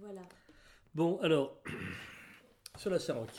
Voilà. Bon, alors, sur la Saroc,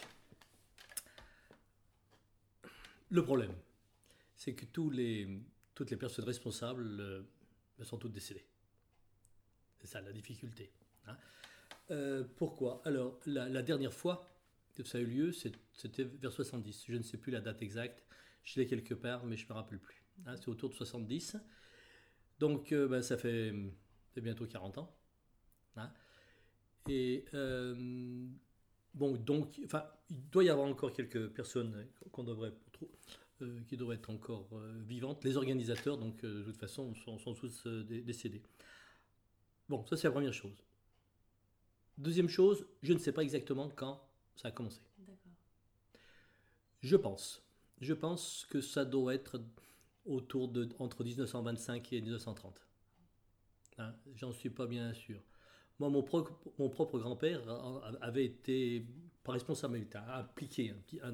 le problème, c'est que toutes les personnes responsables sont toutes décédées. C'est ça la difficulté. Hein. Pourquoi? Alors, la dernière fois que ça a eu lieu, c'était vers 70. Je ne sais plus la date exacte. Je l'ai quelque part, mais je ne me rappelle plus. Hein, c'est autour de 70. Donc, ça fait c'est bientôt 40 ans. Hein. Et bon, donc, enfin, il doit y avoir encore quelques personnes qui devraient être encore vivantes. Les organisateurs, donc, de toute façon, sont tous décédés. Bon, ça c'est la première chose. Deuxième chose, je ne sais pas exactement quand ça a commencé. D'accord. Je pense que ça doit être entre 1925 et 1930. Hein, j'en suis pas bien sûr. Moi, mon propre grand-père avait été, par responsabilité, impliqué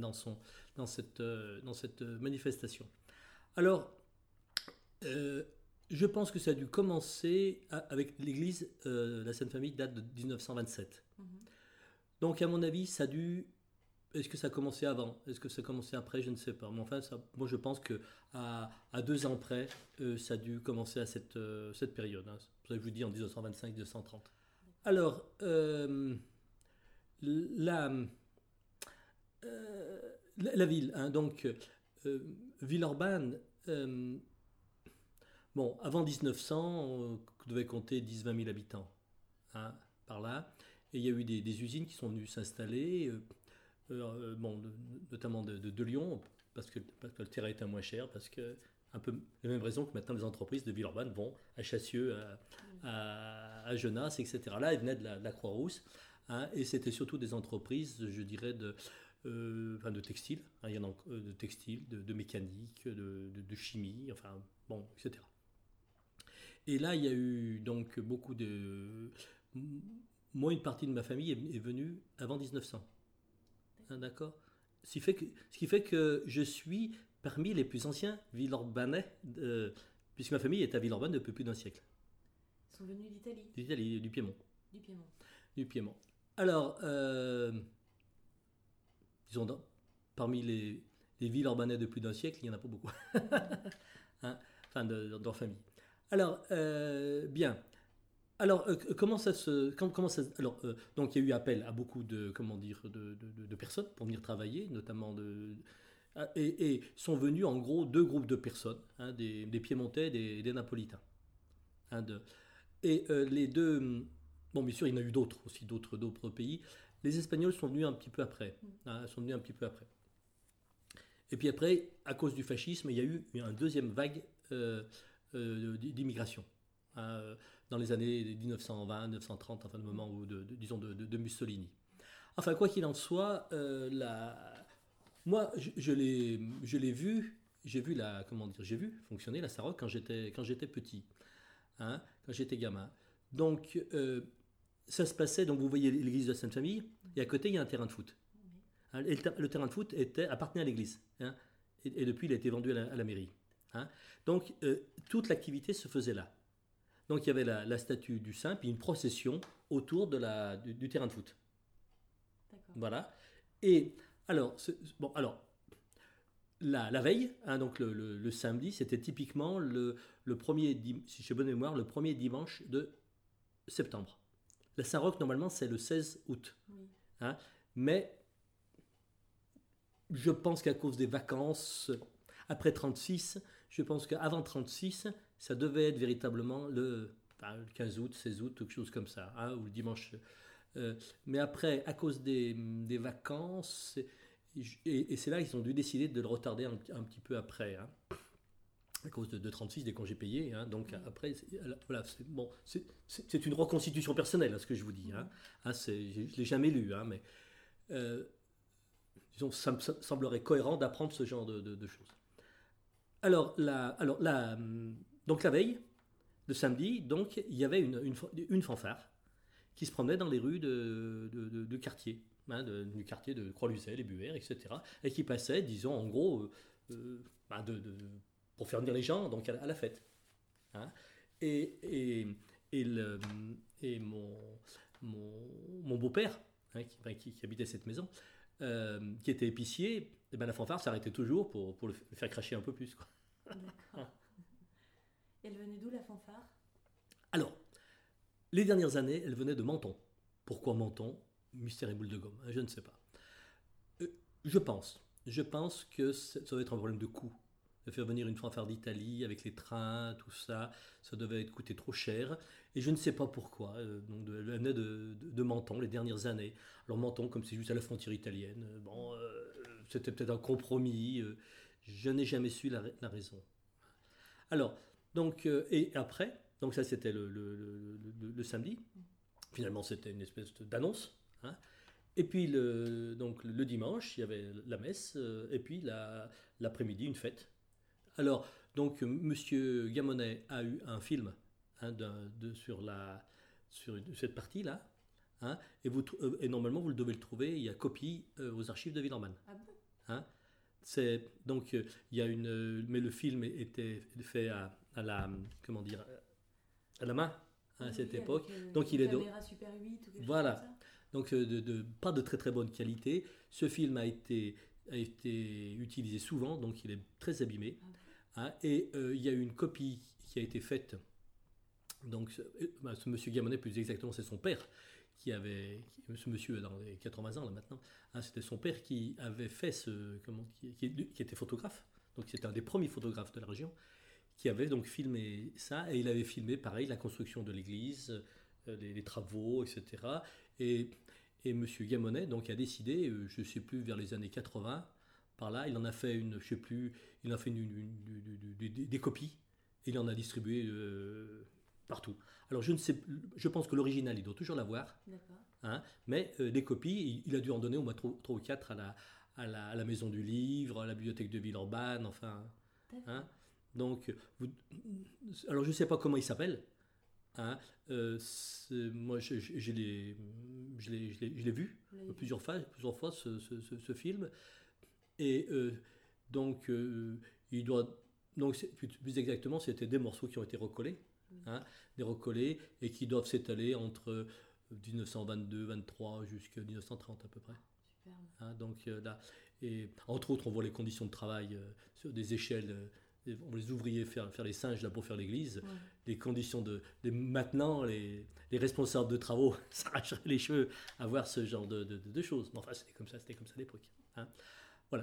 dans cette manifestation. Alors, euh, je pense que ça a dû commencer avec l'église, la Sainte Famille date de 1927. Donc, à mon avis, ça a dû. Est-ce que ça a commencé avant? Est-ce que ça a commencé après? Je ne sais pas. Mais enfin, moi, je pense que à 2 ans près, ça a dû commencer à cette période. Hein. C'est pour ça que je vous dis en 1925-1930. Alors, la, la ville, hein, donc, Villeurbanne, bon, avant 1900, on devait compter 10-20 000 habitants, hein, par là. Et il y a eu des usines qui sont venues s'installer, bon, notamment de Lyon, parce que le terrain était moins cher, parce que un peu les mêmes raisons que maintenant les entreprises de Villeurbanne vont à Chassieux, à Genasse, etc. Là, elles venaient de la Croix-Rousse, hein, et c'était surtout des entreprises, je dirais, enfin, de textile, hein, il y en a de textile, de mécanique, de chimie, enfin, bon, etc. Et là, il y a eu donc beaucoup de. Moi, une partie de ma famille est venue avant 1900. Hein, d'accord. Ce qui fait que je suis parmi les plus anciens Villeurbanais, puisque ma famille est à Villeurbanne depuis plus d'un siècle. Ils sont venus d'Italie, D'Italie, du Piémont. du Piémont. Du Piémont. Alors, disons, parmi les Villeurbanais de plus d'un siècle, il n'y en a pas beaucoup. Hein, enfin, dans la famille. Alors, bien. Alors, comment ça, donc il y a eu appel à beaucoup de, comment dire, de personnes pour venir travailler, notamment et sont venus en gros deux groupes de personnes, hein, des Piémontais et des Napolitains. Hein, et les deux, bon, bien sûr, il y en a eu d'autres aussi, d'autres pays. Les Espagnols sont venus un petit peu après, hein, sont venus un petit peu après. Et puis après, à cause du fascisme, il y a eu une deuxième vague d'immigration, hein, dans les années 1920, 1930, enfin le moment où, disons, de Mussolini. Enfin, quoi qu'il en soit, moi, je l'ai vu, j'ai vu fonctionner la Saroc quand j'étais petit, hein, quand j'étais gamin. Donc, ça se passait, donc vous voyez l'église de la Sainte-Famille, et à côté, il y a un terrain de foot. Hein, et le terrain de foot appartenait à l'église, hein, et depuis, il a été vendu à la mairie. Hein. Donc, toute l'activité se faisait là. Donc, il y avait la statue du saint, puis une procession autour du terrain de foot. D'accord. Voilà. Et alors, bon, alors la veille, hein, donc le samedi, c'était typiquement le premier, si j'ai bonne mémoire, le premier dimanche de septembre. La Saint-Roch, normalement, c'est le 16 août. Oui. Hein, mais je pense qu'à cause des vacances, après 36, je pense qu'avant 36, ça devait être véritablement le 15 août, 16 août, quelque chose comme ça, hein, ou le dimanche. Mais après, à cause des vacances, et c'est là qu'ils ont dû décider de le retarder un petit peu après, hein, à cause de 36, des congés payés. Hein, donc après, voilà, bon, c'est une reconstitution personnelle, hein, ce que je vous dis. Hein. Hein, je ne l'ai jamais lu, hein, mais disons, ça me semblerait cohérent d'apprendre ce genre de choses. Donc la veille, le samedi, donc, il y avait une fanfare qui se promenait dans les rues de quartier, hein, du quartier de Croix-Luzel, les Buères, etc. Et qui passait, disons, en gros, pour faire venir les gens donc à la fête. Hein. Et, et, et, le, et mon beau-père, hein, qui habitait cette maison, qui était épicier, et ben la fanfare s'arrêtait toujours pour le faire cracher un peu plus, quoi. D'accord. Elle venait d'où la fanfare? Alors, les dernières années, elle venait de Menton. Pourquoi Menton? Mystère et boule de gomme, hein, je ne sais pas. Euh, je pense que ça doit être un problème de coût. De faire venir une fanfare d'Italie avec les trains, tout ça, ça devait être coûté trop cher. Et je ne sais pas pourquoi. Donc, elle venait de Menton les dernières années. Alors Menton, comme c'est juste à la frontière italienne, bon, c'était peut-être un compromis. Je n'ai jamais su la raison. Alors, donc, et après, donc ça c'était le samedi. Finalement, c'était une espèce d'annonce, hein. Et puis donc, le dimanche, il y avait la messe, et puis l'après-midi, une fête. Alors, donc, Monsieur Gamonet a eu un film, hein, sur cette partie-là, hein, et normalement, vous devez le trouver, il y a copie aux archives de Villeurbanne. Ah bon? Hein. Donc, il y a mais le film était fait à la, comment dire, à la main, hein, à cette Oui, époque. avec Donc, une il est caméra Super 8 ou quelque chose comme voilà. ça? Donc, pas de très très bonne qualité. Ce film a été utilisé souvent, donc il est très abîmé. Ah bon? Hein, et il y a eu une copie qui a été faite. Donc, ce monsieur Gamonet, plus exactement, c'est son père ce monsieur est dans les 80 ans là maintenant, hein, c'était son père qui avait fait qui était photographe. Donc, c'était un des premiers photographes de la région qui avait donc filmé ça, et il avait filmé pareil la construction de l'église, les travaux, etc. Et Monsieur Gamonet donc a décidé, je ne sais plus, vers les années 80, par là, il en a fait une, je sais plus, il en a fait des copies, et il en a distribué partout. Alors je pense que l'original, il doit toujours l'avoir, D'accord. hein, mais les copies, il a dû en donner au moins 3 ou 4 à la Maison du Livre, à la bibliothèque de Villeurbanne, enfin. D'accord. Hein. Donc, alors je ne sais pas comment il s'appelle, hein. Moi, je l'ai vu Vous l'avez vu? plusieurs fois ce film. Et donc, il doit. Donc, plus exactement, c'était des morceaux qui ont été recollés, Oui. hein, des recollés, et qui doivent s'étaler entre 1922-23 jusqu'à 1930 à peu près. Superbe. Hein, donc là, et entre autres, on voit les conditions de travail sur des échelles. On voit les ouvriers faire les singes là pour faire l'église. Ouais. Les conditions maintenant, les responsables de travaux s'arracheraient les cheveux à voir ce genre de choses. Mais enfin, c'était comme ça à l'époque. Hein. Voilà.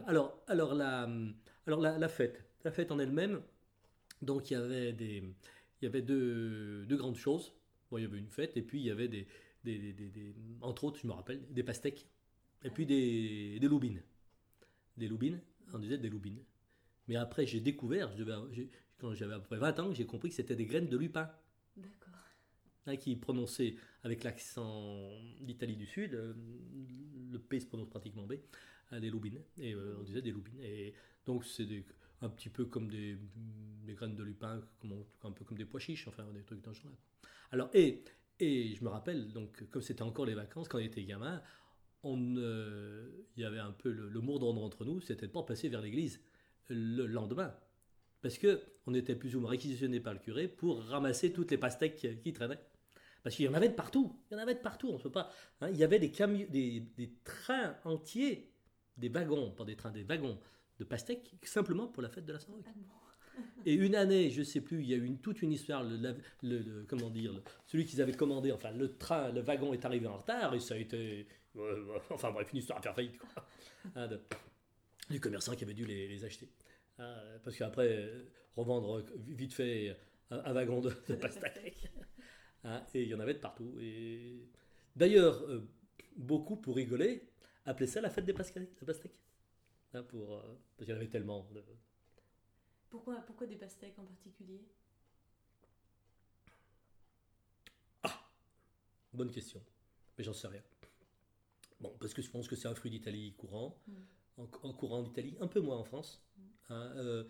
Alors la fête en elle-même. Donc il y avait deux grandes choses. Bon, il y avait une fête, et puis il y avait entre autres, je me rappelle, des pastèques, et puis des loubines. Des loubines, on disait des loubines. Mais après, j'ai découvert, quand j'avais à peu près 20 ans, j'ai compris que c'était des graines de lupin, D'accord. hein, qui prononçaient avec l'accent d'Italie du Sud, le P se prononce pratiquement B, des loubines. Et on disait des loubines. Et donc, c'est un petit peu comme des graines de lupin, un peu comme des pois chiches, enfin, des trucs dans ce genre-là. Alors, et je me rappelle, donc, comme c'était encore les vacances, quand on était gamin, il y avait un peu le mot d'ordre entre nous, c'était de ne pas passer vers l'église le lendemain. Parce qu'on était plus ou moins réquisitionnés par le curé pour ramasser toutes les pastèques qui traînaient. Parce qu'il y en avait de partout. Il y en avait de partout, on ne peut pas. Hein, il y avait des trains entiers, des wagons, pas des trains, des wagons de pastèques, simplement pour la fête de la Saint-Roch. Ah bon? Et une année, je ne sais plus, il y a eu toute une histoire, comment dire, celui qu'ils avaient commandé, enfin le wagon est arrivé en retard, et ça a été, enfin bref, une histoire à faire faillite, quoi. Hein, du commerçant qui avait dû les acheter. Hein, parce qu'après, revendre vite fait un wagon de pastèques. Hein, et il y en avait de partout. Et d'ailleurs, beaucoup, pour rigoler, appelaient ça la fête des pastèques. Hein, parce qu'il y en avait tellement. Pourquoi des pastèques en particulier? Ah, bonne question. Mais j'en sais rien. Bon, parce que je pense que c'est un fruit d'Italie courant. En courant en Italie, un peu moins en France. Hein,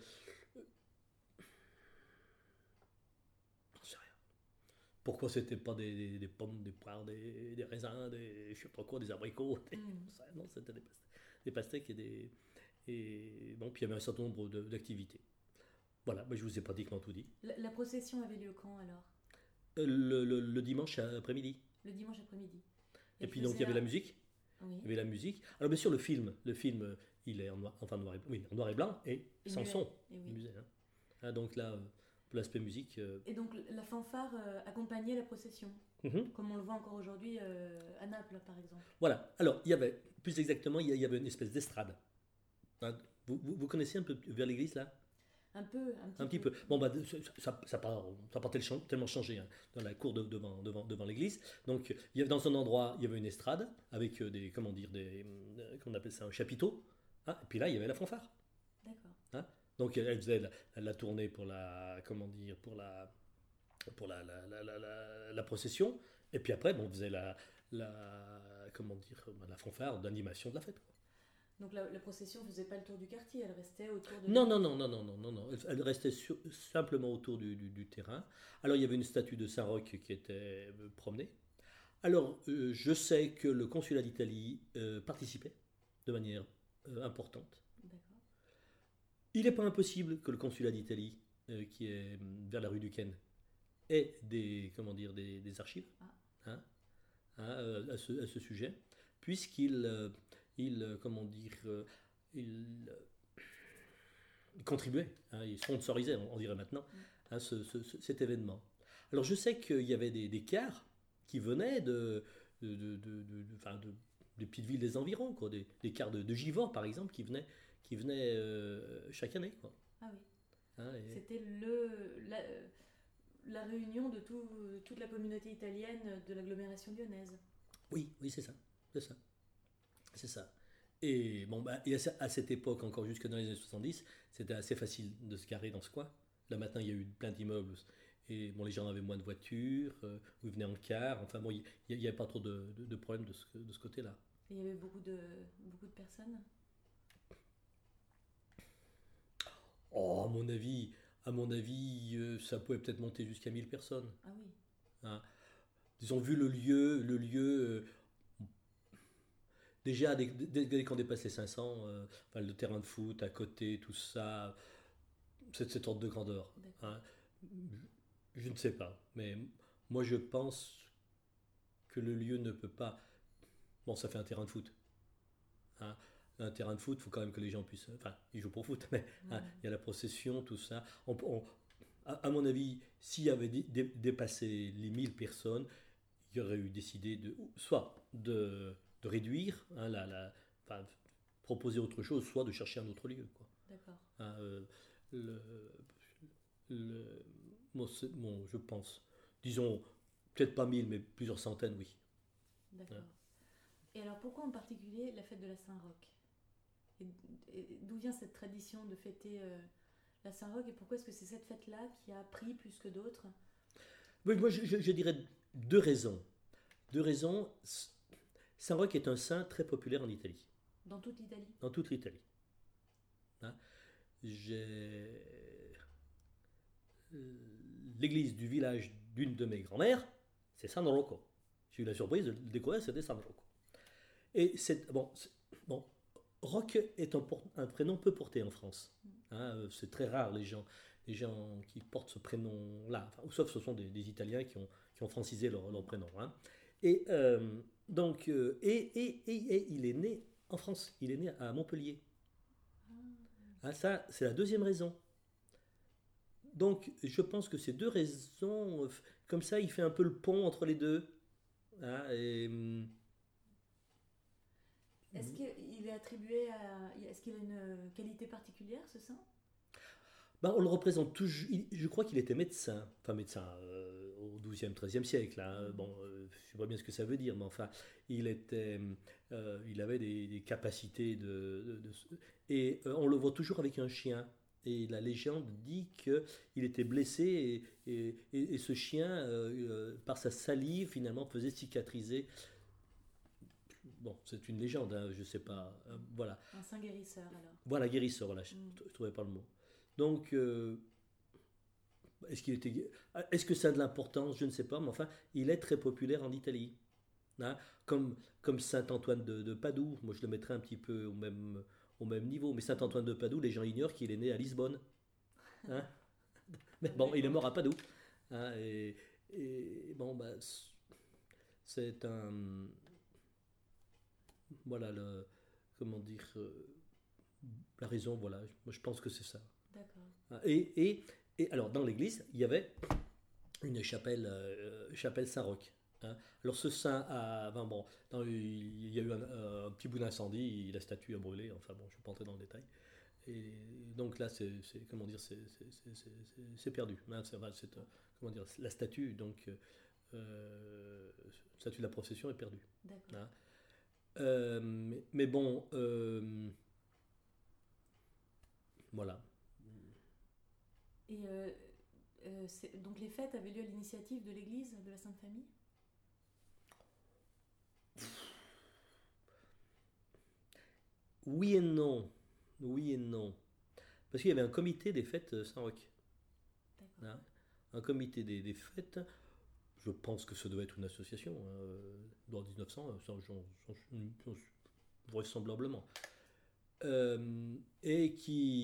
j'en sais rien. Pourquoi c'était pas des pommes, des poires, des raisins, je sais pas quoi, des abricots. Non, c'était des pastèques et bon, puis il y avait un certain nombre d'activités. Voilà, mais je vous ai pratiquement tout dit. La procession avait lieu quand alors? Le dimanche après-midi. Le dimanche après-midi. Et puis donc il y avait la musique. Oui. Il y avait la musique. Alors bien sûr le film, il est en noir et blanc et sans muet. son. Et oui. Musée, hein. Ah, donc là, pour l'aspect musique. Et donc la fanfare accompagnait la procession, comme on le voit encore aujourd'hui à Naples par exemple. Voilà. Alors il y avait, plus exactement, il y avait une espèce d'estrade. Hein. Vous connaissez un peu vers l'église là? Un petit peu. Bon, bah, ça n'a pas tellement changé, hein, dans la cour devant l'église. Donc, dans un endroit, il y avait une estrade avec qu'on appelle ça un chapiteau. Hein, et puis là, il y avait la fanfare. D'accord. Hein. Donc, elle faisait la tournée pour la procession. Et puis après, on faisait la fanfare d'animation de la fête. Donc la procession ne faisait pas le tour du quartier, elle restait autour de... Non. Elle restait simplement autour du terrain. Alors il y avait une statue de Saint-Roch qui était promenée. Alors je sais que le consulat d'Italie participait de manière importante. D'accord. Il n'est pas impossible que le consulat d'Italie, qui est vers la rue Duquesne, ait des archives à ce sujet, puisqu'il il contribuait, il sponsorisait, on dirait maintenant, à cet événement. Alors je sais qu'il y avait des cars qui venaient des petites villes des environs, quoi, des cars de Givors par exemple, qui venaient chaque année, quoi. Ah oui. Et... C'était la réunion de toute la communauté italienne de l'agglomération lyonnaise. Oui, c'est ça. C'est ça. Et bon, à cette époque, encore jusque dans les années 70, c'était assez facile de se garer dans ce coin. Là maintenant, il y a eu plein d'immeubles et bon, les gens avaient moins de voitures, ou ils venaient en car. Enfin bon, il n'y avait pas trop de problèmes de ce côté-là. Et il y avait beaucoup de personnes. Oh, à mon avis, ça pouvait peut-être monter jusqu'à 1000 personnes. Ah oui. Hein. Ils ont vu le lieu. Déjà, dès qu'on dépasse les 500, le terrain de foot à côté, tout ça, c'est de cet ordre de grandeur. Hein. Je ne sais pas, mais moi je pense que le lieu ne peut pas... Bon, ça fait un terrain de foot. Hein. Un terrain de foot, il faut quand même que les gens puissent... Enfin, ils jouent pour foot, mais hein, il y a la procession, tout ça. À mon avis, s'il y avait dépassé les 1000 personnes, il y aurait eu décidé soit de réduire, hein, proposer autre chose, soit de chercher un autre lieu. Quoi. D'accord. Hein, je pense, disons, peut-être pas 1000, mais plusieurs centaines, oui. D'accord. Hein. Et alors, pourquoi en particulier la fête de la Saint-Roch ? Et d'où vient cette tradition de fêter la Saint-Roch, et pourquoi est-ce que c'est cette fête-là qui a pris plus que d'autres ? Oui, moi, je dirais deux raisons. Saint-Roch est un saint très populaire en Italie. Dans toute l'Italie ? Dans toute l'Italie. Hein? L'église du village d'une de mes grand-mères, c'est San Rocco. J'ai eu la surprise de le découvrir, c'était San Rocco. Et Roch est un prénom peu porté en France. Hein, c'est très rare les gens qui portent ce prénom-là. Enfin, sauf ce sont des Italiens qui ont francisé leur prénom. Hein. Et il est né en France. Il est né à Montpellier. Ah, ça, c'est la deuxième raison. Donc, je pense que ces deux raisons, comme ça, il fait un peu le pont entre les deux. Hein, Est-ce qu'il est attribué Est-ce qu'il a une qualité particulière, ce saint ? On le représente toujours. Je crois qu'il était médecin au XIIe, XIIIe siècle. Hein. Je ne sais pas bien ce que ça veut dire, mais enfin, il avait des capacités et on le voit toujours avec un chien. Et la légende dit qu'il était blessé et ce chien, par sa salive, finalement, faisait cicatriser. Bon, c'est une légende, hein, je ne sais pas. Voilà. Un saint guérisseur, alors. Voilà, guérisseur, voilà, je ne trouvais pas le mot. Donc, est-ce que ça a de l'importance? Je ne sais pas, mais enfin, il est très populaire en Italie. Hein, comme Saint Antoine de Padoue. Moi, je le mettrais un petit peu au même niveau. Mais Saint Antoine de Padoue, les gens ignorent qu'il est né à Lisbonne. Hein. Mais bon, il est mort à Padoue. Hein, et bon, c'est un... Voilà, comment dire... la raison, voilà, moi je pense que c'est ça. D'accord. Et alors, dans l'église, il y avait une chapelle, chapelle Saint-Roch. Hein. Alors, ce saint, enfin, bon, il y a eu un petit bout d'incendie, la statue a brûlé, enfin bon, je ne vais pas entrer dans le détail. Et donc là, comment dire, c'est perdu. Hein, comment dire, la statue, donc, statue de la procession est perdue. D'accord. Hein. Mais bon, voilà. Et donc les fêtes avaient lieu à l'initiative de l'église de la Sainte Famille? Oui et non. Oui et non. Parce qu'il y avait un comité des fêtes Saint-Roch. Hein. Un comité des fêtes, je pense que ça doit être une association, hein, dans 1900, vraisemblablement. Et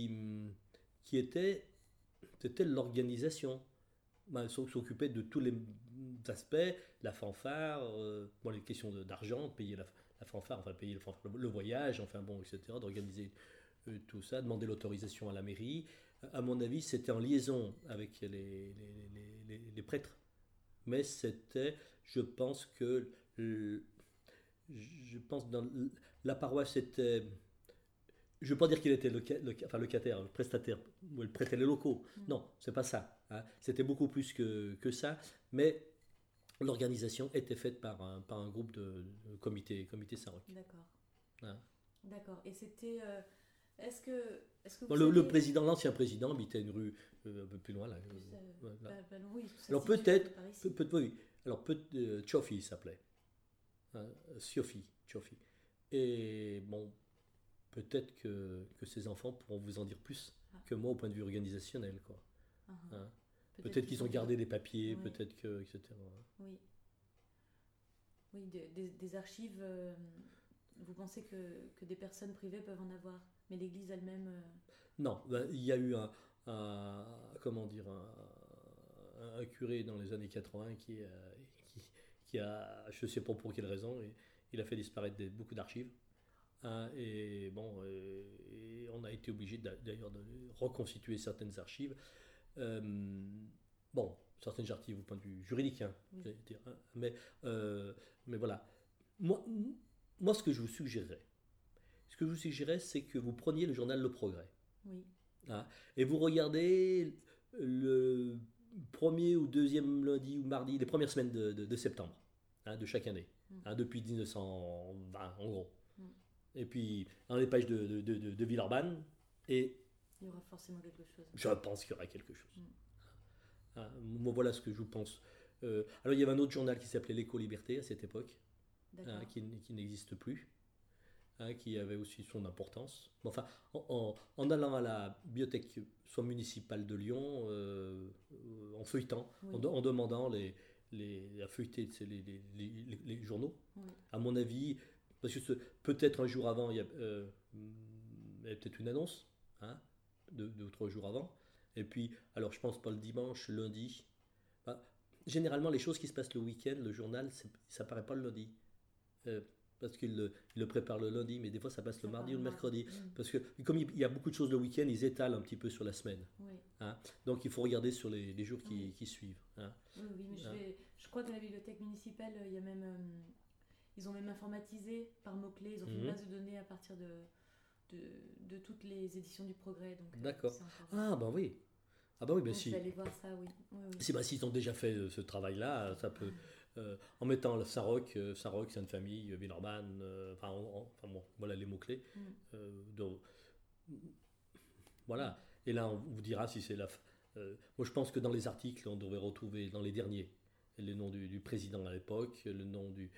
c'était l'organisation. Ben, s'occupait de tous les aspects, la fanfare, bon, les questions d'argent, payer la fanfare, enfin payer le voyage, enfin bon, etc., d'organiser tout ça, demander l'autorisation à la mairie. À mon avis, c'était en liaison avec les prêtres, mais c'était, je pense que, je pense dans la paroisse était, je ne veux pas dire qu'il était locataire, le prestataire, ou il prêtait les locaux. Non, c'est pas ça. Hein. C'était beaucoup plus que ça, mais l'organisation était faite par un groupe de comité Saint-Roch. D'accord. Hein. D'accord. Et c'était... est-ce que vous Bon, savez... le président, l'ancien président, habitait une rue un peu plus loin là. Oui, alors peut-être, oui. Alors Tchofi il s'appelait, hein, Siofi. Et bon, peut-être que ces enfants pourront vous en dire plus que moi au point de vue organisationnel, quoi. Hein. Peut-être qu'ils ont gardé des papiers, ouais. peut-être que, etc. Oui. Oui, des archives. Vous pensez que des personnes privées peuvent en avoir, mais l'Église elle-même. Non, ben, il y a eu comment dire, un curé dans les années 80 qui a, je ne sais pas pour quelle raison, il a fait disparaître beaucoup d'archives. Hein, et bon, et on a été obligé d'ailleurs de reconstituer certaines archives. Bon, certaines archives au point de vue juridique, hein, Oui. dire, hein, mais voilà. Moi, ce que je vous suggérerais, c'est que vous preniez le journal Le Progrès. Oui. Hein, et vous regardez le premier ou deuxième lundi ou mardi, les premières semaines de septembre, hein, de chaque année, hein, depuis 1920 en gros. Et puis dans les pages de Villeurbanne, et il y aura forcément quelque chose. Je pense qu'il y aura quelque chose. Hein, moi, voilà ce que je pense. Alors il y avait un autre journal qui s'appelait l'Éco-Liberté à cette époque, hein, qui n'existe plus. Hein, qui avait aussi son importance. Enfin, en allant à la bibliothèque soit municipale de Lyon, en feuilletant, oui. en demandant à feuilleter les journaux, oui. À mon avis, parce que peut-être un jour avant, il y avait peut-être une annonce, hein, 2 ou 3 jours avant, et puis, alors je pense pas le dimanche, lundi. Bah, généralement, les choses qui se passent le week-end, le journal, ça paraît pas le lundi. Parce qu'il le prépare le lundi, mais des fois ça passe le mardi ou le mercredi. Parce que comme il y a beaucoup de choses le week-end, ils étalent un petit peu sur la semaine. Oui. Hein. Donc il faut regarder sur les jours qui suivent. Hein. Oui, mais hein. Je crois que la bibliothèque municipale, il y a même, ils ont même informatisé par mots-clés, ils ont fait une base de données à partir de toutes les éditions du Progrès. D'accord. Ah bah oui. Ah bah oui, ben si. Vous allez voir ça, oui. Si, bah, s'ils ont déjà fait ce travail-là, ça peut... en mettant Saint-Roch, Sainte-Famille, Villeurbanne, enfin bon, voilà les mots-clés. Voilà. Et là, on vous dira si c'est la... moi, je pense que dans les articles, on devrait retrouver, dans les derniers, le nom du président à l'époque, le nom du...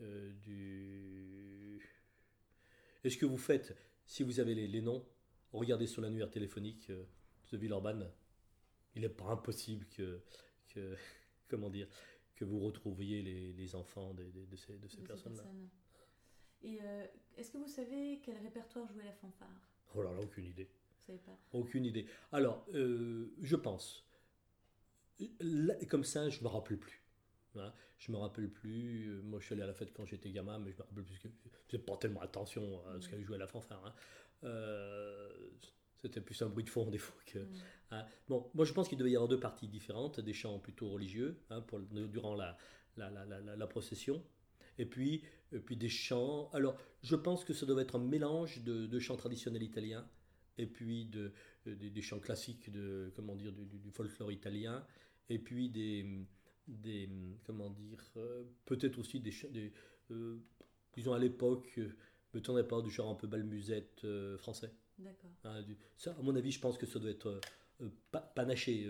Et ce que vous faites, si vous avez les noms, regardez sur l'annuaire téléphonique de Villeurbanne. Il n'est pas impossible que comment dire, que vous retrouviez les enfants de ces personnes-là. Et est-ce que vous savez quel répertoire jouait la fanfare? Oh là là, aucune idée. Vous savez pas? Aucune idée. Alors, je pense, là, comme ça, je ne me rappelle plus. Hein. Je me rappelle plus. Moi, je suis allé à la fête quand j'étais gamin, mais je me rappelle plus que je faisais pas tellement attention à ce qu'elle jouait à la fanfare. Hein. Euh, C'était plus un bruit de fond des fois que. Hein. Bon, moi, je pense qu'il devait y avoir deux parties différentes, des chants plutôt religieux hein, durant la procession, et puis des chants. Alors, je pense que ça doit être un mélange de chants traditionnels italiens et puis des chants classiques de comment dire du folklore italien, et puis des comment dire peut-être aussi euh, disons à l'époque me tournait pas du genre un peu balmusette français. D'accord. Hein, ça à mon avis je pense que ça doit être panaché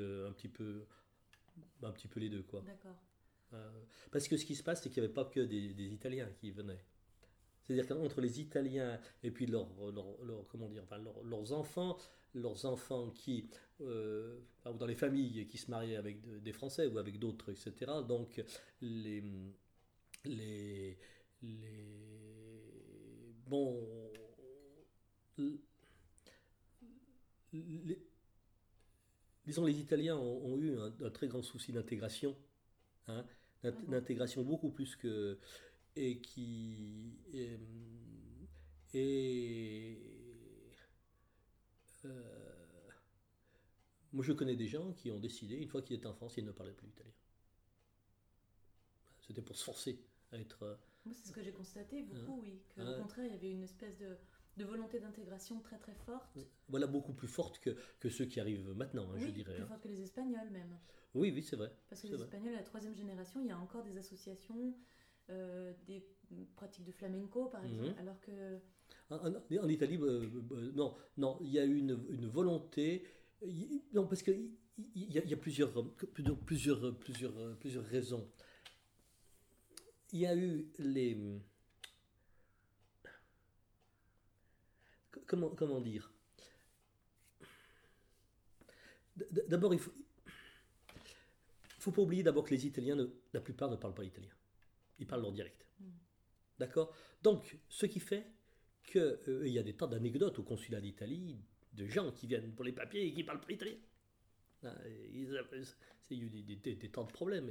un petit peu les deux quoi. D'accord. Parce que ce qui se passe c'est qu'il n'y avait pas que des Italiens qui venaient. C'est-à-dire qu'entre les Italiens et puis comment dire, enfin, leurs enfants qui, ou dans les familles qui se mariaient avec des Français ou avec d'autres, etc. Donc les, les, bon, les, disons les Italiens ont eu un très grand souci d'intégration, hein, d'intégration beaucoup plus que et qui et euh, moi je connais des gens qui ont décidé une fois qu'ils étaient en France ils ne parlaient plus italien. C'était pour se forcer à être Moi, c'est ce que j'ai constaté hein, beaucoup, oui. Qu'au hein, contraire, il y avait une espèce de volonté d'intégration très très forte. voilà beaucoup plus forte que ceux qui arrivent maintenant hein, je Oui, dirais plus hein. forte que les Espagnols même. Oui oui c'est vrai Parce que c'est les vrai. Espagnols, la troisième génération, il y a encore des associations, des pratiques de flamenco par exemple, Mhm. alors que... En Italie non non il y a eu une volonté non parce que il y a plusieurs raisons. Il y a eu comment dire. D'abord, faut pas oublier d'abord que les Italiens, la plupart ne parlent pas italien. Ils parlent leur dialecte. D'accord. Donc, ce qui fait qu'il y a des tas d'anecdotes au consulat d'Italie de gens qui viennent pour les papiers et qui parlent pas italien. Il y a eu des tas de problèmes.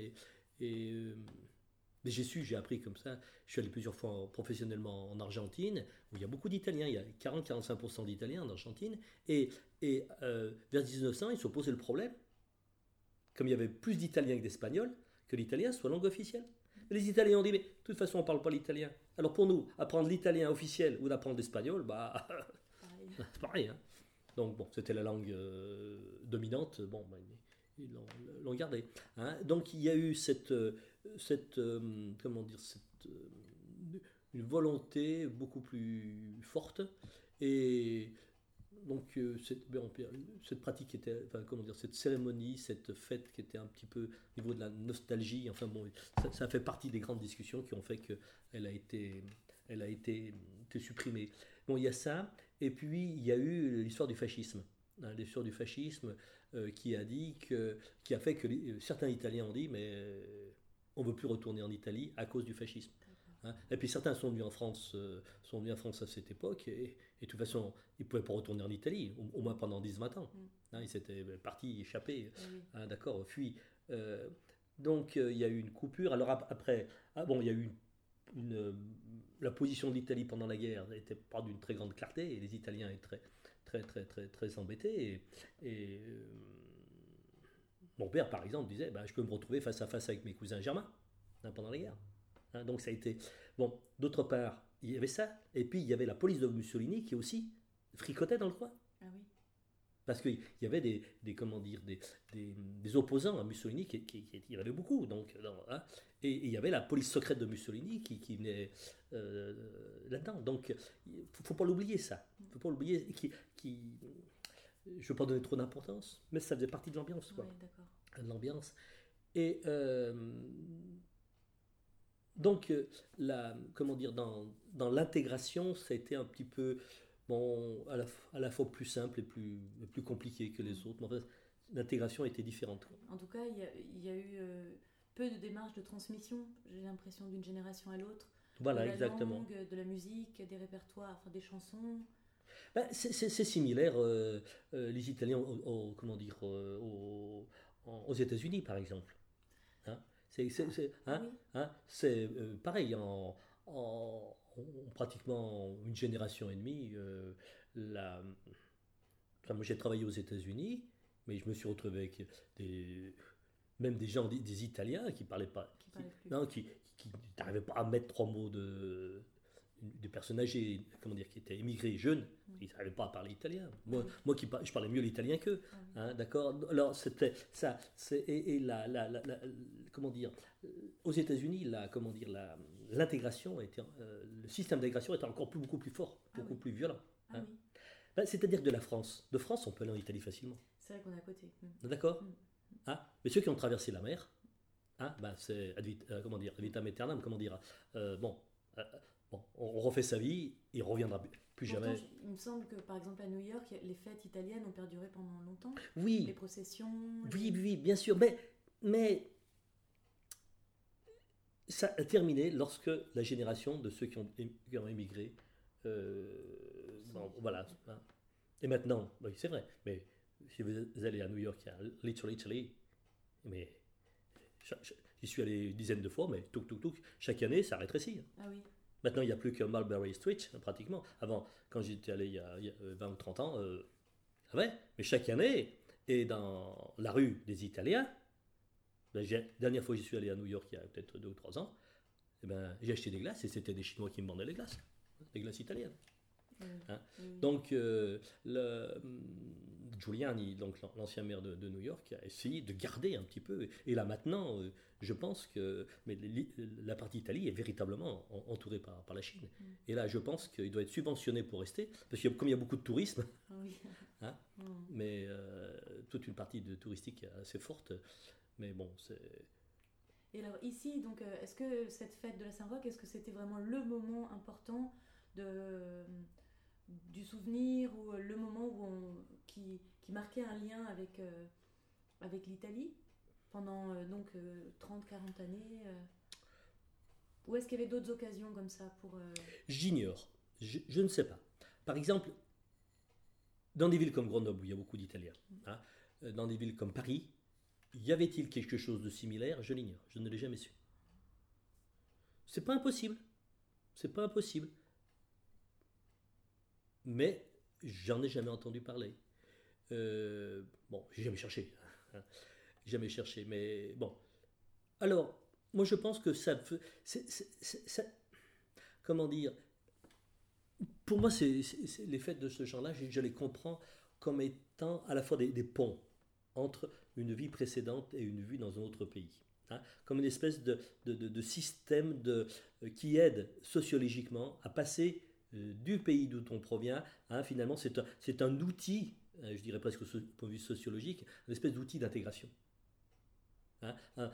Mais j'ai appris comme ça. Je suis allé plusieurs fois professionnellement en Argentine, où il y a beaucoup d'Italiens. Il y a 40-45% d'Italiens en Argentine. Et vers 1900, ils se posaient le problème, comme il y avait plus d'Italiens que d'Espagnols, que l'italien soit langue officielle. Les Italiens ont dit, mais de toute façon, on ne parle pas l'italien. Alors pour nous, apprendre l'italien officiel ou d'apprendre l'espagnol, bah, c'est pareil. Hein. Donc bon, c'était la langue dominante. Bon, bah, ils l'ont gardé. Hein. Donc il y a eu comment dire, une volonté beaucoup plus forte et donc cette pratique était, enfin, comment dire, cette cérémonie, cette fête qui était un petit peu au niveau de la nostalgie. Enfin bon, ça fait partie des grandes discussions qui ont fait qu'elle elle a été supprimée. Bon, il y a ça, et puis il y a eu l'histoire du fascisme. Hein, l'histoire du fascisme qui a fait que certains Italiens ont dit, mais on ne veut plus retourner en Italie à cause du fascisme. Hein. Et puis certains sont venus en France à cette époque et de toute façon ils ne pouvaient pas retourner en Italie, au moins pendant 10-20 ans. Hein, ils étaient partis, échappés, hein, d'accord, fuis. Donc il y a eu une coupure. Alors après, bon, il y a eu la position de l'Italie pendant la guerre n'était pas d'une très grande clarté et les Italiens étaient très embêtés. Et mon père, par exemple, disait je peux me retrouver face à face avec mes cousins germains hein, pendant la guerre. Hein, donc ça a été. Bon, d'autre part, il y avait ça, et puis il y avait la police de Mussolini qui aussi fricotait dans le coin. Ah oui. Parce qu'il y avait comment dire, des opposants à Mussolini, il y en avait beaucoup. Donc, hein, et il y avait la police secrète de Mussolini qui venait là-dedans. Donc, il ne faut pas l'oublier, ça. Il ne faut pas l'oublier. Je ne veux pas donner trop d'importance, mais ça faisait partie de l'ambiance. Quoi. Ouais, d'accord. De l'ambiance. Et donc, comment dire, dans l'intégration, ça a été un petit peu, bon, à la fois plus simple et plus compliqué que les autres. Mais en fait, l'intégration était différente. Quoi. En tout cas, il y a eu peu de démarches de transmission, j'ai l'impression, d'une génération à l'autre. Voilà, de la exactement. langue, de la musique, des répertoires, enfin des chansons. C'est similaire, les Italiens, comment dire, aux États-Unis, par exemple. Hein, Hein, Oui. c'est pareil, en pratiquement une génération et demie, enfin, moi j'ai travaillé aux États-Unis, mais je me suis retrouvé avec des, même des gens, des Italiens qui parlaient pas, Qui parlait plus. non, qui n'arrivaient pas à mettre trois mots de personnes âgées, comment dire, qui étaient émigrés jeunes, ils n'arrivaient pas à parler italien. Moi, Oui. je parlais mieux l'italien qu'eux, Ah oui. hein, d'accord. Alors c'était ça, et comment dire, aux États-Unis, comment dire, l'intégration était, le système d'intégration était encore beaucoup plus fort, Ah beaucoup oui. plus violent. Ah Hein. oui. Ben, c'est-à-dire de France, on peut aller en Italie facilement. C'est vrai qu'on est à côté. D'accord. Mm. Hein. Mais ceux qui ont traversé la mer, hein, ben c'est comment dire, ad vitam aeternam, comment dire. Bon, euh, bon, on refait sa vie, il reviendra plus Pourtant, jamais. il me semble que par exemple à New York, les fêtes italiennes ont perduré pendant longtemps. Les Oui, processions. oui, bien sûr, mais ça a terminé lorsque la génération de ceux qui ont émigré, bon, voilà. Hein. Et maintenant, oui, c'est vrai, mais si vous allez à New York, il y a Little Italy, mais j'y suis allé une dizaine de fois, mais chaque année, ça rétrécit. Hein. Ah oui. Maintenant, il n'y a plus que Mulberry Street, pratiquement. Avant, quand j'étais allé il y a 20 ou 30 ans, ah ouais, mais chaque année, et dans la rue des Italiens, ben, dernière fois que j'y suis allé à New York, il y a peut-être 2 ou 3 ans, eh ben, j'ai acheté des glaces et c'était des Chinois qui me vendaient les glaces. Des glaces italiennes. Hein. Donc, Giuliani, donc l'ancien maire de New York, a essayé de garder un petit peu. Et là maintenant, je pense que la partie Italie est véritablement entourée par la Chine. Et là, je pense qu'il doit être subventionné pour rester, parce que comme il y a beaucoup de tourisme, Ah oui. hein, mais toute une partie touristique assez forte. Mais bon, c'est. Et alors ici, donc, est-ce que cette fête de la Saint-Roch, est-ce que c'était vraiment le moment important du souvenir ou le moment qui marquait un lien avec l'Italie pendant donc 30-40 années ou est-ce qu'il y avait d'autres occasions comme ça pour... J'ignore. Je ne sais pas. Par exemple, dans des villes comme Grenoble, où il y a beaucoup d'Italiens, hein, dans des villes comme Paris, y avait-il quelque chose de similaire? Je l'ignore. Je ne l'ai jamais su. C'est pas impossible. C'est pas impossible. Mais j'en ai jamais entendu parler. Bon, j'ai jamais cherché. Hein, jamais cherché. Mais bon. Alors, moi je pense que ça, comment dire, pour moi, les fêtes de ce genre-là, je les comprends comme étant à la fois des ponts entre une vie précédente et une vie dans un autre pays. Hein, comme une espèce de système qui aide sociologiquement à passer du pays d'où on provient. Hein, finalement, c'est un outil, je dirais presque au point de vue sociologique, une espèce d'outil d'intégration. Hein,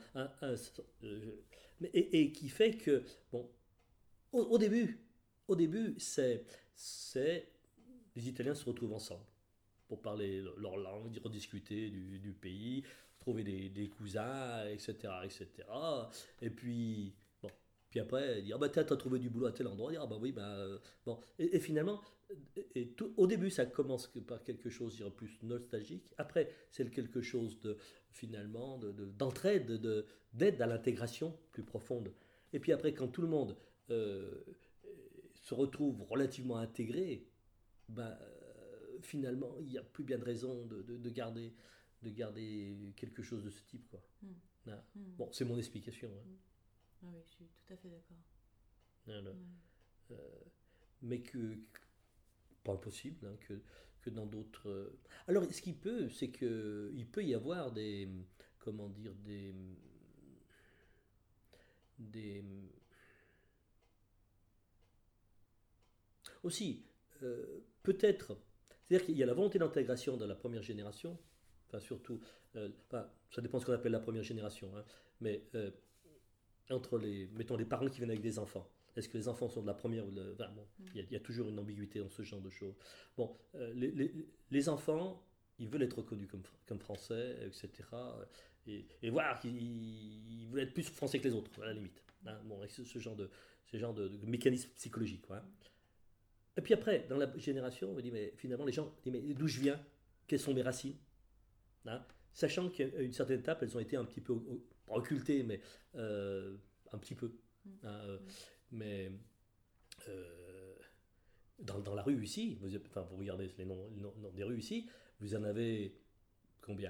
et qui fait que, bon, au début, les Italiens se retrouvent ensemble pour parler leur langue, rediscuter du pays, trouver des cousins, etc., etc. Et puis, bon, puis après, dire, ah bah t'as trouvé du boulot à tel endroit, dire, ah bah oui, bon. Et finalement, au début, ça commence par quelque chose, je dirais, plus nostalgique. Après, c'est quelque chose finalement, d'entraide, d'aide à l'intégration plus profonde. Et puis après, quand tout le monde se retrouve relativement intégré, finalement, il n'y a plus bien de raison de garder quelque chose de ce type. Quoi. Ah. Bon, c'est mon explication. Hein. Ah oui, je suis tout à fait d'accord. Voilà. Mais pas impossible, hein, que dans d'autres... Alors, ce qu'il peut, c'est qu'il peut y avoir comment dire, aussi, peut-être, c'est-à-dire qu'il y a la volonté d'intégration dans la première génération, enfin surtout, ça dépend de ce qu'on appelle la première génération, hein, mais entre mettons, les parents qui viennent avec des enfants. Est-ce que les enfants sont de la première ou de la... bon, il y a toujours une ambiguïté dans ce genre de choses. Bon, les enfants, ils veulent être reconnus comme français, etc. Et voir qu'ils veulent être plus français que les autres, à la limite. Hein, bon, avec ce genre de mécanisme psychologique. Quoi, hein. Et puis après, dans la génération, on me dit, mais finalement, les gens disent, mais d'où je viens? Quelles sont mes racines? Hein, sachant qu'à une certaine étape, elles ont été un petit peu pas occulté, mais un petit peu. Hein, Mm. mais dans la rue ici, vous regardez les noms des rues ici, vous en avez combien?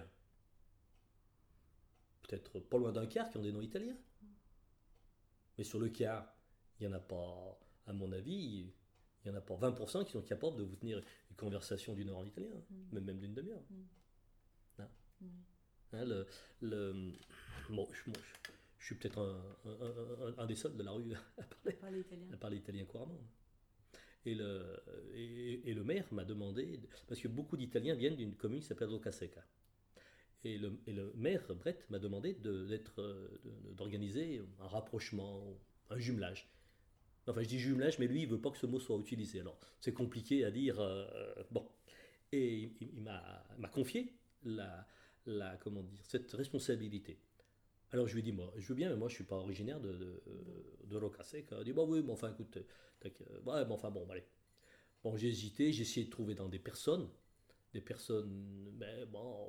Peut-être pas loin d'un quart qui ont des noms italiens. Mais sur le quart, il n'y en a pas, à mon avis, il n'y en a pas 20% qui sont capables de vous tenir une conversation d'une heure en italien, même d'une demi-heure. Hein? Hein, bon, je suis peut-être un des seuls de la rue à parler italien couramment. Et le maire m'a demandé, parce que beaucoup d'Italiens viennent d'une commune qui s'appelle Roccasecca. Et le maire, Brett, m'a demandé d'organiser un rapprochement, un jumelage. Enfin, je dis jumelage, mais lui, il ne veut pas que ce mot soit utilisé. Alors, c'est compliqué à dire. Bon. Et il m'a confié comment dire, cette responsabilité. Alors, je lui ai dit, moi, je veux bien, mais moi, je ne suis pas originaire de Roccasecca. Il a dit, bah oui, mais enfin, écoute, ouais, mais enfin, bon, allez. Bon, j'ai hésité, j'ai essayé de trouver dans des personnes, mais bon,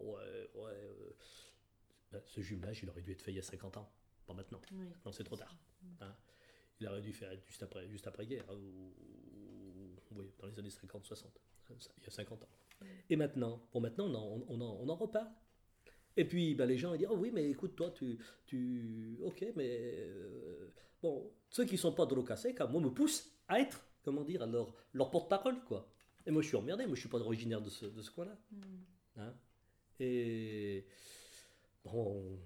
ce jumelage, il aurait dû être fait il y a 50 ans, pas maintenant. Oui, non, c'est trop tard. Hein. Il aurait dû faire juste après guerre, oui, dans les années 50-60, il y a 50 ans. Et maintenant, maintenant, on en reparle. Et puis, les gens ils disent, oh oui, mais écoute, toi, ok, mais bon, ceux qui ne sont pas de Roccasecca, moi, me poussent à être, comment dire, leur porte-parole, quoi. Et moi, je suis emmerdé, moi, je ne suis pas originaire de ce coin-là. Hein. Et bon,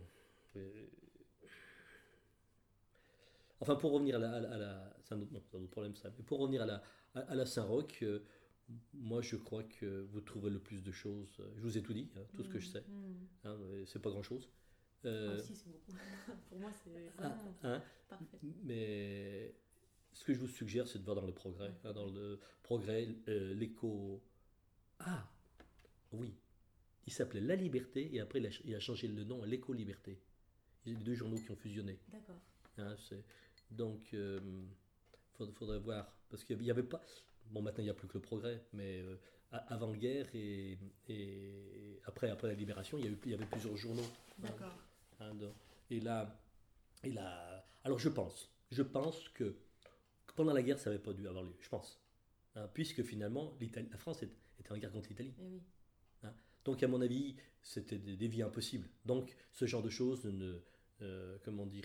enfin, pour revenir c'est un autre problème ça, mais pour revenir à la Saint-Roch, moi je crois que vous trouverez le plus de choses. Je vous ai tout dit, hein, tout ce que je sais. Hein, c'est pas grand-chose. Si, c'est beaucoup. Pour moi, c'est vraiment parfait. Mais ce que je vous suggère, c'est de voir dans le progrès. Hein, dans le progrès, l'écho. Ah, oui. Il s'appelait La Liberté et après il a changé le nom à l'Éco-Liberté. Il y a les deux journaux qui ont fusionné. D'accord. Hein, donc, faudrait voir. Parce qu'il n'y avait pas. Bon, maintenant il n'y a plus que le progrès, mais avant-guerre et après la libération, il y avait plusieurs journaux. D'accord. Hein, et là, alors je pense que pendant la guerre, ça n'avait pas dû avoir lieu. Je pense. Hein, puisque finalement, la France était en guerre contre l'Italie. Eh oui. Hein, donc, à mon avis, c'était des vies impossibles. Donc, ce genre de choses comment dire.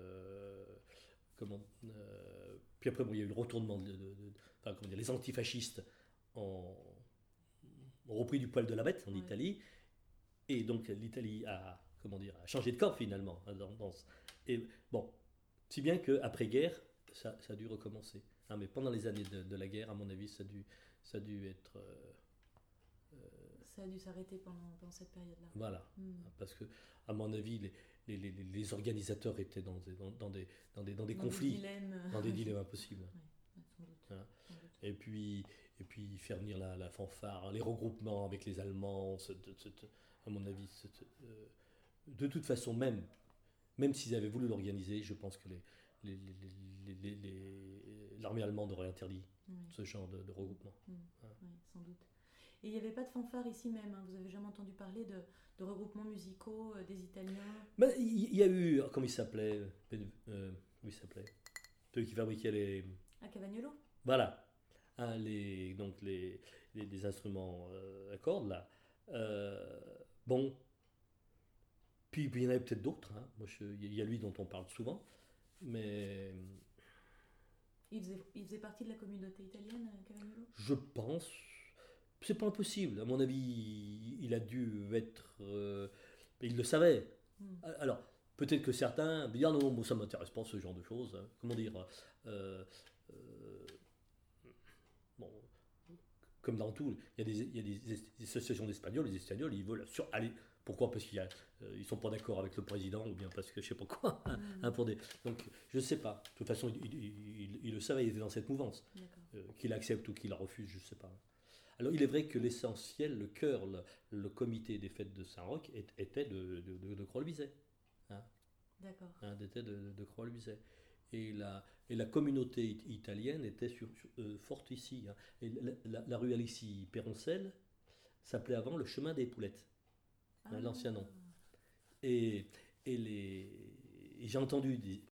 Puis après, il y a eu le retournement enfin, comment dire, les antifascistes ont repris du poil de la bête en Italie, et donc l'Italie a changé de camp finalement. Et bon, si bien qu'après guerre, ça a dû recommencer. Hein, mais pendant les années de la guerre, à mon avis, ça a dû être. Ça a dû s'arrêter pendant cette période-là. Voilà, parce que à mon avis, les organisateurs étaient dans des conflits, dans des dilemmes impossibles. Oui, sans doute. Hein. Et puis faire venir la fanfare, les regroupements avec les Allemands, à mon avis, de toute façon, même s'ils avaient voulu l'organiser, je pense que l'armée allemande aurait interdit ce genre de regroupement. Oui, sans doute. Et il n'y avait pas de fanfare ici même, hein. Vous n'avez jamais entendu parler de regroupements musicaux des Italiens? Il y a eu, comment il s'appelait celui qui fabriquait les... À Cavagnolo? Voilà. Hein, donc les instruments à cordes, là. Bon. Puis il y en avait peut-être d'autres. Hein. Il y a lui dont on parle souvent. Mais... Il faisait partie de la communauté italienne, Cavagnolo? Je pense... C'est pas impossible. À mon avis, il a dû être... il le savait. Alors, peut-être que certains disent, non, moi, ça ne m'intéresse pas, ce genre de choses. Hein. Comment dire bon, comme dans tout, il y a des associations d'Espagnols. Les Espagnols, ils veulent aller. Pourquoi? Parce qu'ils ne sont pas d'accord avec le président, ou bien parce que je ne sais pas quoi. Hein, donc, je ne sais pas. De toute façon, il le savait, il était dans cette mouvance. Qu'il accepte ou qu'il la refuse, je ne sais pas. Alors, il est vrai que l'essentiel, le cœur, le comité des fêtes de Saint-Roch était de Croix-le-Bizet. Hein. D'accord. Hein, était de Croix-le-Bizet. Et la communauté italienne était forte ici. Hein. Et la rue Alexis Péroncel s'appelait avant le chemin des Poulettes, hein, l'ancien nom. Et j'ai entendu